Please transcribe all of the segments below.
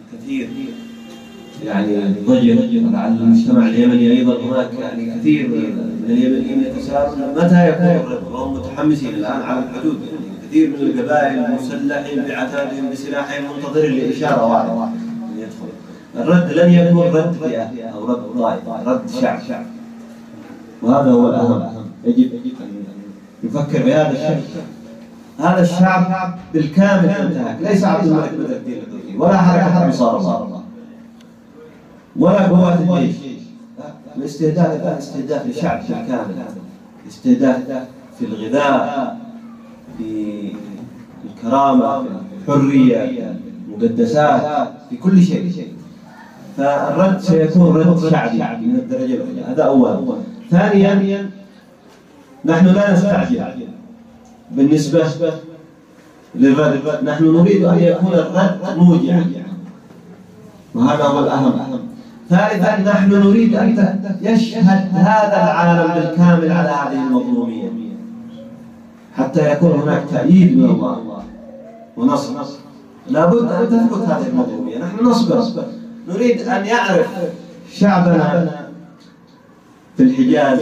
كثير يعني ضجر على المجتمع اليمني أيضا. هناك يعني كثير من اليمنيين يتساءلون متى يكون الرد، وهم متحمسين الآن على الحدود. يعني كثير من القبائل مسلحين بعتادهم بسلاحهم منتظرين لإشارة واحدة أن يدخل. الرد لن يكون رد فئة أو رد طائفة، رد شعب، وهذا هو الأهم. يجب أن نفكر بهذا الشيء. هذا الشعب بالكامل انتهك، ليس عبد الملك بدر الدين الحوثي ولا حركة أنصار الله ولا قوات الجيش. الاستهداف كان استهداف لشعب بالكامل، استهداف في الغذاء، في الكرامة، في الحرية، في المقدسات، في كل شيء. فالرد سيكون رد شعبي من الدرجة الأولى، هذا أولا. ثانيا، نحن لا نستعجل بالنسبة للرد، نحن نريد أن يكون الرد موجعا، وهذا هو الأهم. ثالثا، نحن نريد أن يشهد هذا العالم بالكامل على هذه المظلومية حتى يكون هناك تأييد من الله ونصر. لابد أن تثبت هذه المظلومية. نحن نصبر، نريد أن يعرف شعبنا في الحجاز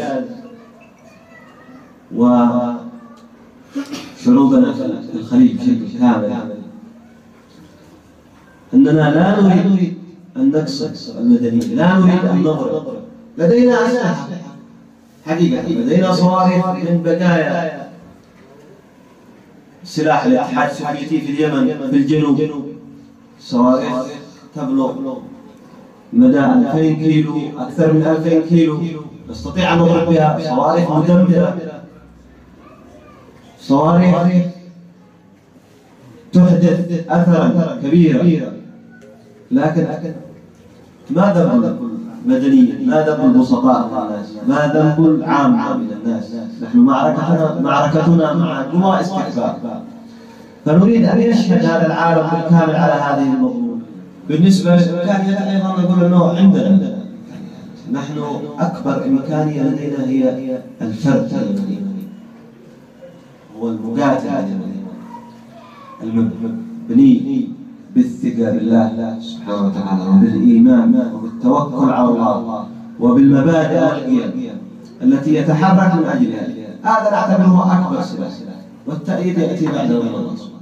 وشعوبنا في الخليج بشكل كامل أننا لا نريد أن نقصد المدنيين، لا نريد أن نضرب. لدينا أسلحة حقيقة، لدينا صواريخ من بقايا سلاح الاتحاد السوفيتي في اليمن في الجنوب، صواريخ تبلغ مدى 2000 كيلو، أكثر من 2000 كيلو، نستطيع أن نضرب بها. صواريخ مدمرة، صواريخ تحدث أثرا كبيرا. لكن ما ذنب المدنيين؟ ما ذنب البسطاء من الناس؟ ما ذنب العامة من الناس؟ نحن معركتنا مع قوى استكبار. فنريد أن يشهد هذا العالم بالكامل على هذه المظلومة. بالنسبة للإمكانيات أيضا نقول أنه عندنا نحن أكبر إمكانية لدينا هي الفرد اليمني، هو المقاتل المبني بالثقة بالله سبحانه وتعالى، وبالإيمان، وبالتوكل على الله، وبالمبادئ والقيم التي يتحرك من أجلها. هذا نعتبره أكبر سلاح، والتأييد يأتي بعده من الله.